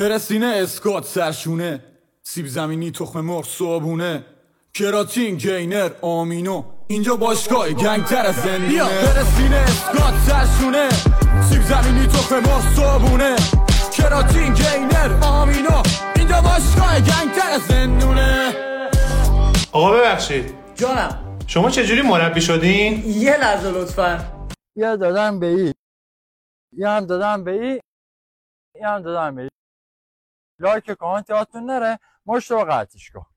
پرسینه اسکات سرشونه، سیب زمینی تخم مرغ صابونه، کراتین گینر آمینو، اینجا باشگاه گنگتر از زندونه. پرسینه اسکات سرشونه، سیب زمینی تخم مرغ صابونه، کراتین گینر آمینو، اینجا باشگاه گنگتر از زندونه. آقا ببخشید جانم. شما چجوری مربی شدین؟ یه لحظه لطفا. یه دادم به ای، یه هم دادم به ای، یه هم دادم به ای. لایک کامنت یادتون نره، مشت رو قطعش کن.